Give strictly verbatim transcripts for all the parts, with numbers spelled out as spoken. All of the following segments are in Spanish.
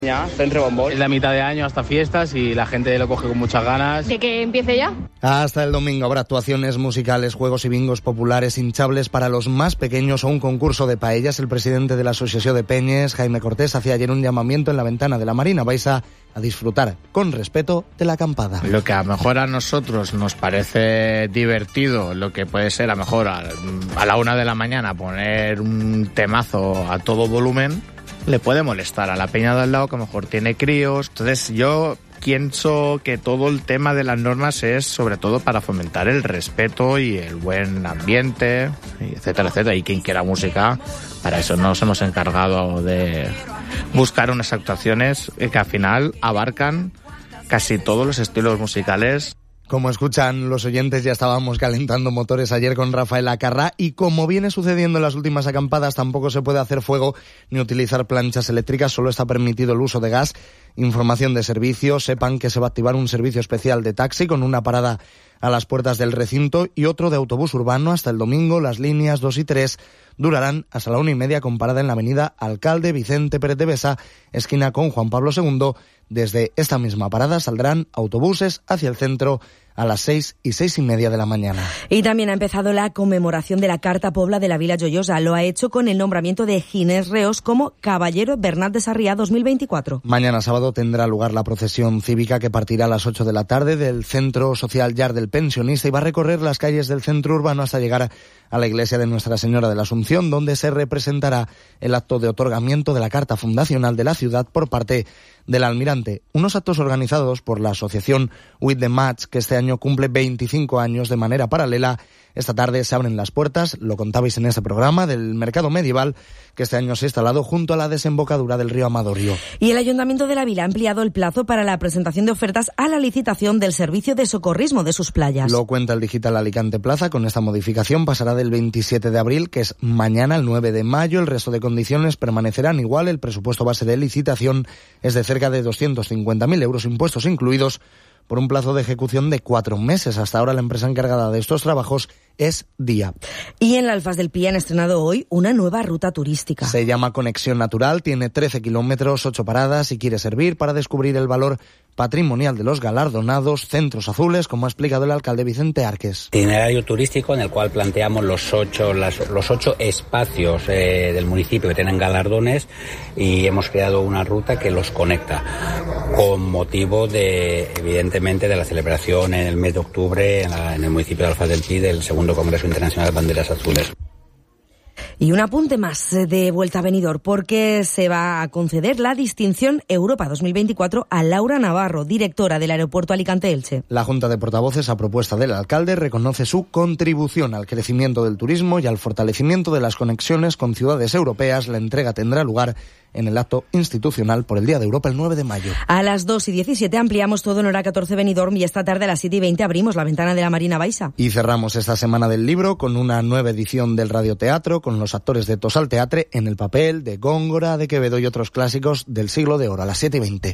Es la mitad de año hasta fiestas y la gente lo coge con muchas ganas. ¿De que empiece ya? Hasta el domingo habrá actuaciones musicales, juegos y bingos populares hinchables para los más pequeños o un concurso de paellas. El presidente de la Asociación de Peñes, Jaime Cortés, hacía ayer un llamamiento en la ventana de la Marina Baixa a disfrutar con respeto de la acampada. Lo que a lo mejor a nosotros nos parece divertido, lo que puede ser a lo mejor a, a la una de la mañana poner un temazo a todo volumen, le puede molestar a la peña de al lado que a lo mejor tiene críos. Entonces yo pienso que todo el tema de las normas es sobre todo para fomentar el respeto y el buen ambiente, etcétera, etcétera. Y quien quiera música, para eso nos hemos encargado de buscar unas actuaciones que al final abarcan casi todos los estilos musicales. Como escuchan los oyentes, ya estábamos calentando motores ayer con Rafael Acarrá y como viene sucediendo en las últimas acampadas, tampoco se puede hacer fuego ni utilizar planchas eléctricas, solo está permitido el uso de gas. Información de servicio, sepan que se va a activar un servicio especial de taxi con una parada a las puertas del recinto y otro de autobús urbano hasta el domingo. Las líneas dos y tres durarán hasta la una y media con parada en la avenida Alcalde Vicente Pérez de Besa, esquina con Juan Pablo segundo. Desde esta misma parada saldrán autobuses hacia el centro a las seis y seis y media de la mañana. Y también ha empezado la conmemoración de la Carta Pobla de la Vila Joiosa. Lo ha hecho con el nombramiento de Ginés Reos como Caballero Bernat de Sarriá dos mil veinticuatro. Mañana sábado tendrá lugar la procesión cívica que partirá a las ocho de la tarde del Centro Social Llar del Pensionista y va a recorrer las calles del centro urbano hasta llegar a la iglesia de Nuestra Señora de la Asunción, donde se representará el acto de otorgamiento de la Carta Fundacional de la ciudad por parte del almirante. Unos actos organizados por la asociación With the Match, que este año cumple veinticinco años de manera paralela. Esta tarde se abren las puertas, lo contabais en este programa, del mercado medieval que este año se ha instalado junto a la desembocadura del río Amadorio. Y el Ayuntamiento de la Vila ha ampliado el plazo para la presentación de ofertas a la licitación del servicio de socorrismo de sus playas. Lo cuenta el digital Alicante Plaza. Con esta modificación pasará del veintisiete de abril, que es mañana, al nueve de mayo. El resto de condiciones permanecerán igual. El presupuesto base de licitación es de cerca de doscientos cincuenta mil euros, impuestos incluidos, por un plazo de ejecución de cuatro meses. Hasta ahora la empresa encargada de estos trabajos es Día. Y en la Alfaz del Pi han estrenado hoy una nueva ruta turística. Se llama Conexión Natural, tiene trece kilómetros, ocho paradas y quiere servir para descubrir el valor patrimonial de los galardonados centros azules, como ha explicado el alcalde Vicente Arques. Itinerario turístico en el cual planteamos los ocho, las, los ocho espacios eh, del municipio que tienen galardones y hemos creado una ruta que los conecta con motivo de, evidentemente, de la celebración en el mes de octubre en, la, en el municipio de Alfaz del Pi del segundo Congreso Internacional de Banderas Azules. Y un apunte más de vuelta a Benidorm, porque se va a conceder la distinción Europa dos mil veinticuatro a Laura Navarro, directora del Aeropuerto Alicante-Elche. La Junta de Portavoces, a propuesta del alcalde, reconoce su contribución al crecimiento del turismo y al fortalecimiento de las conexiones con ciudades europeas. La entrega tendrá lugar en el acto institucional por el Día de Europa el nueve de mayo. A las dos y diecisiete ampliamos todo en hora catorce Benidorm y esta tarde a las siete y veinte abrimos la ventana de la Marina Baixa. Y cerramos esta semana del libro con una nueva edición del radioteatro con los actores de Tosal Teatre en el papel de Góngora, de Quevedo y otros clásicos del siglo de oro a las siete y veinte.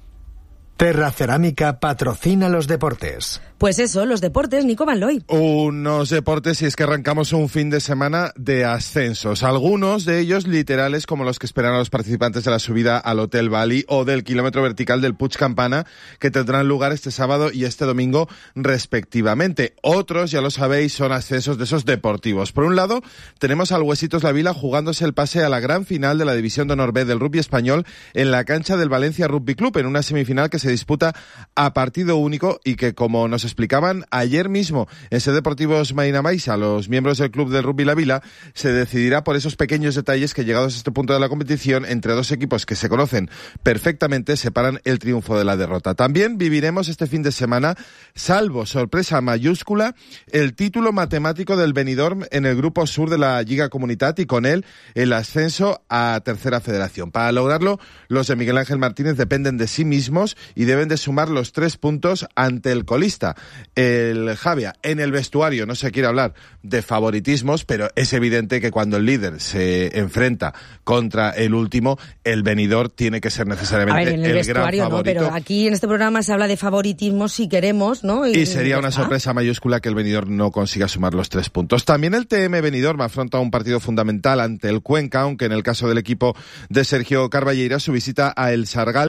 Terra Cerámica patrocina los deportes. Pues eso, los deportes, Nico Van Looy. Unos deportes, y es que arrancamos un fin de semana de ascensos. Algunos de ellos literales, como los que esperan a los participantes de la subida al Hotel Bali o del kilómetro vertical del Puig Campana, que tendrán lugar este sábado y este domingo respectivamente. Otros, ya lo sabéis, son ascensos de esos deportivos. Por un lado, tenemos al Huesitos La Vila jugándose el pase a la gran final de la División de Honor B del rugby español en la cancha del Valencia Rugby Club, en una semifinal que se disputa a partido único y que, como nos explicaban ayer mismo en C Deportivos Marina Baixa, los miembros del Club del Rugby La Vila, se decidirá por esos pequeños detalles que, llegados a este punto de la competición, entre dos equipos que se conocen perfectamente, separan el triunfo de la derrota. También viviremos este fin de semana, salvo sorpresa mayúscula, el título matemático del Benidorm en el grupo sur de la Lliga Comunitat y con él el ascenso a Tercera Federación. Para lograrlo, los de Miguel Ángel Martínez dependen de sí mismos y deben de sumar los tres puntos ante el colista. el Javia. En el vestuario no se quiere hablar de favoritismos, pero es evidente que cuando el líder se enfrenta contra el último, el Benidorm tiene que ser necesariamente ver, en el, el vestuario, gran favorito. ¿no? Pero aquí en este programa se habla de favoritismo si queremos, ¿no? Y, y sería una sorpresa mayúscula que el Benidorm no consiga sumar los tres puntos. También el T M Benidorm afronta un partido fundamental ante el Cuenca, aunque en el caso del equipo de Sergio Carballeira su visita a El Sargal